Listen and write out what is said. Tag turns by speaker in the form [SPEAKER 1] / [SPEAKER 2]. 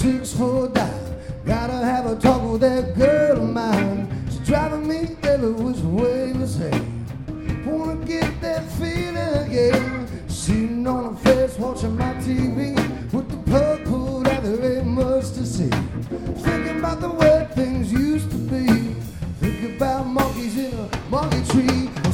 [SPEAKER 1] 6 foot down. Gotta have a talk with that girl of mine. She's driving me every which way we say. Wanna get that feeling again. Sitting on a fence watching my TV.